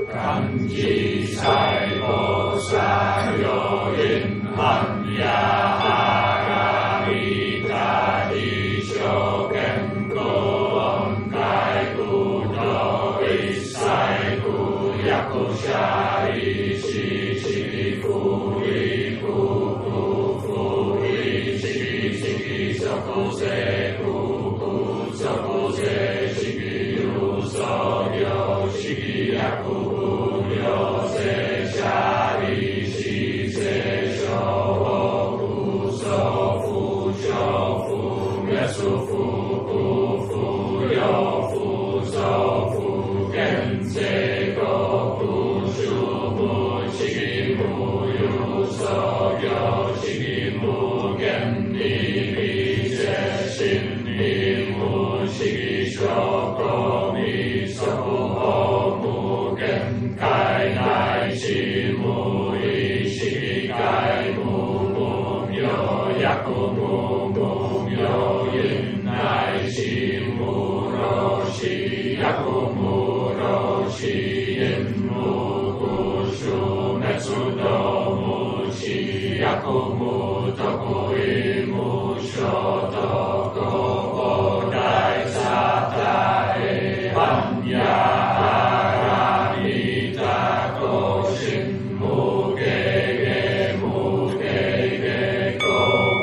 感激赛菩萨有因含呀哈拉米达地修根果嗡盖古多维赛古雅古夏利西西古利古古古利西西索古塞古古索古塞西比鲁索有西比雅古古有塞夏利西塞修古索福修福灭苏福古福有福索福根塞古古树木西木有所有西木根尼比塞心尼木西修古米索古木根盖乃西木伊西盖木木有雅古木木有因乃西木罗西雅古木罗西因木古树灭苏多木西雅古木多古伊木修多古波代萨达耶班呀哈拉米达古心木给给木给给古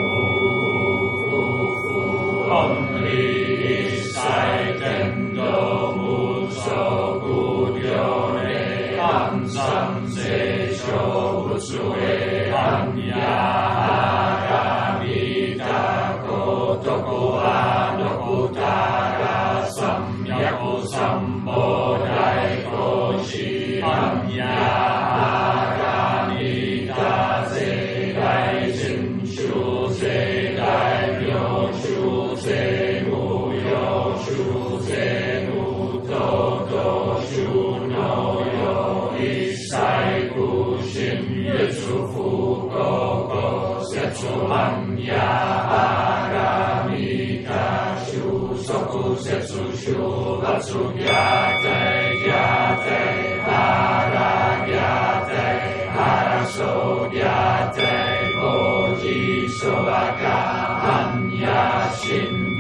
木福嗡里塞根多木受古丢雷安桑塞修不出为安呀哈拉米达古多古阿多古达拉萨呀古萨摩代古西安呀哈拉米达塞代心修塞代有修塞无有修塞无多多修no有一塞古心耶稣福高高塞出安呀哈拉米达修所古塞出修拉出呀在呀在哈拉呀在哈拉手呀在波提索拉嘎安呀心